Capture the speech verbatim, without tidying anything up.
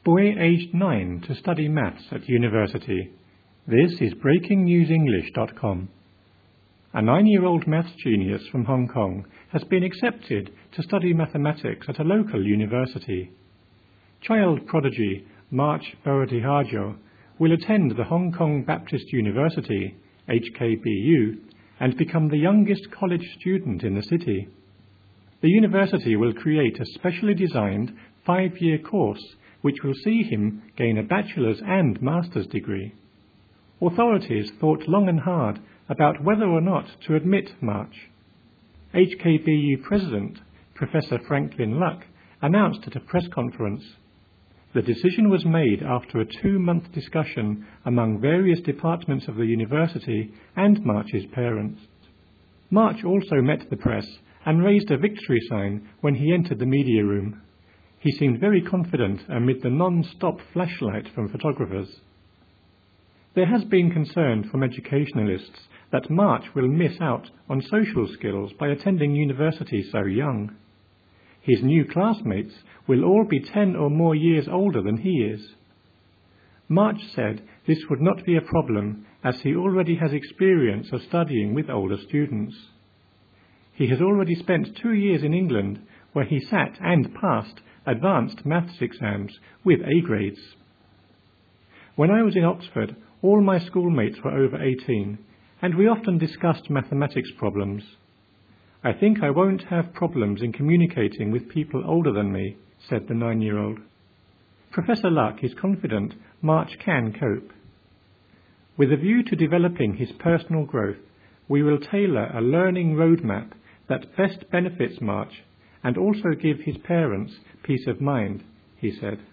Boy aged nine to study maths at university. This is breaking news english dot com. A nine-year-old maths genius from Hong Kong has been accepted to study mathematics at a local university. Child prodigy March Boratihajo will attend the Hong Kong Baptist University, H K B U, and become the youngest college student in the city. The university will create a specially designed five-year course which will see him gain a bachelor's and master's degree. Authorities thought long and hard about whether or not to admit March. H K B U President, Professor Franklin Luck, announced at a press conference. The decision was made after a two-month discussion among various departments of the university and March's parents. March also met the press and raised a victory sign when he entered the media room. He seemed very confident amid the non-stop flashlight from photographers. There has been concern from educationalists that March will miss out on social skills by attending university so young. His new classmates will all be ten or more years older than he is. March said this would not be a problem as he already has experience of studying with older students. He has already spent two years in England where he sat and passed advanced maths exams with A grades. When I was in Oxford, all my schoolmates were over eighteen, and we often discussed mathematics problems. I think I won't have problems in communicating with people older than me, said the nine-year-old. Professor Luck is confident March can cope. With a view to developing his personal growth, we will tailor a learning roadmap that best benefits March and also give his parents peace of mind, he said.